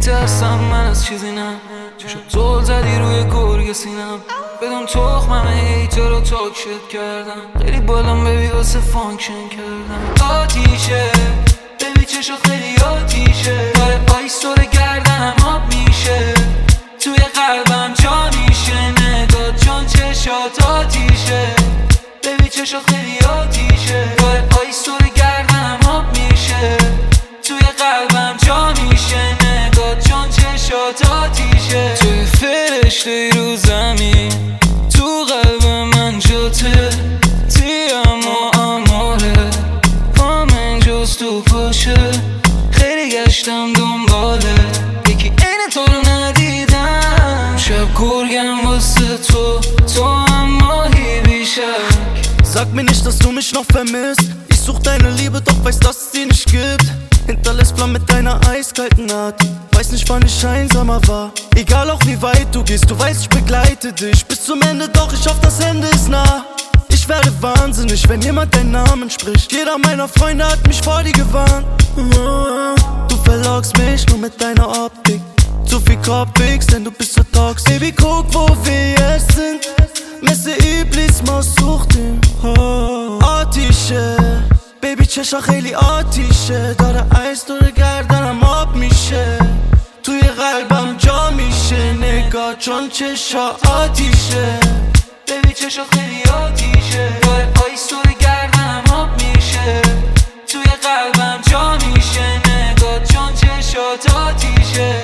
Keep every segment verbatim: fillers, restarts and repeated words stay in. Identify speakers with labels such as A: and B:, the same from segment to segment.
A: میترسم من از چیزی نه، چشم زل زدی روی گرگ سینم، بدون تخمم هیتا رو تاکشت کردم، خیلی بالام ببی واسه فانکشن کردم. آتیشه ببی چشم خیلی آتیشه، داره آیس دور گردنم آب میشه، توی قلبم جا میشه، نگاه چون چشات آتیشه، ببی چشم خیلی آتیشه، داره آیس دور گردنم آب میشه، توی قلبم جا میشه، نگاه چون چشات آتیشه. توی فرشته ای رو زمین، تو قلب من جاته، تیم و اماره، پامن جز تو پاشه، خیلی گشتم دنباله، یکی این تو رو ندیدم، شب گرگم واسه تو، تو هم ماهی بیشک.
B: Sag mir nicht, dass du mich noch vermisst. Ich such deine Liebe, doch weiß, dass es sie nicht gibt. Hinterlässt Flammen mit deiner eiskalten Art. Weiß nicht, wann ich einsamer war. Egal auch wie weit du gehst, du weißt, ich begleite dich bis zum Ende, doch ich hoffe, das Ende ist nah. Ich werde wahnsinnig, wenn jemand deinen Namen spricht. Jeder meiner Freunde hat mich vor dir gewarnt. Du verlockst mich nur mit deiner Optik. Zu viel Kopfwix, denn du bist so toxisch. Baby, guck, wo wir jetzt sind. مثل ایبلیس ما سوختیم. آتیشه بیبی چشا خیلی آتیشه، داره ایس دور گردنم آب میشه، توی قلبم جا میشه، نگاه چون چشا آتیشه،
A: بیبی چشا خیلی آتیشه، داره آیس دور گردنم آب میشه، توی قلبم جا میشه، نگاه چون چشات آتیشه.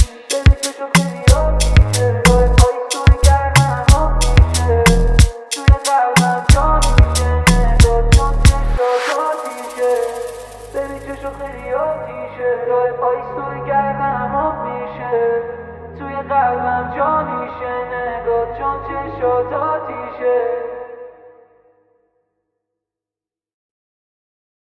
A: خیلی آتیشه، داره آیس دور گردنم آب میشه، توی قلبم جا میشه، نگاه چون چشات آتیشه.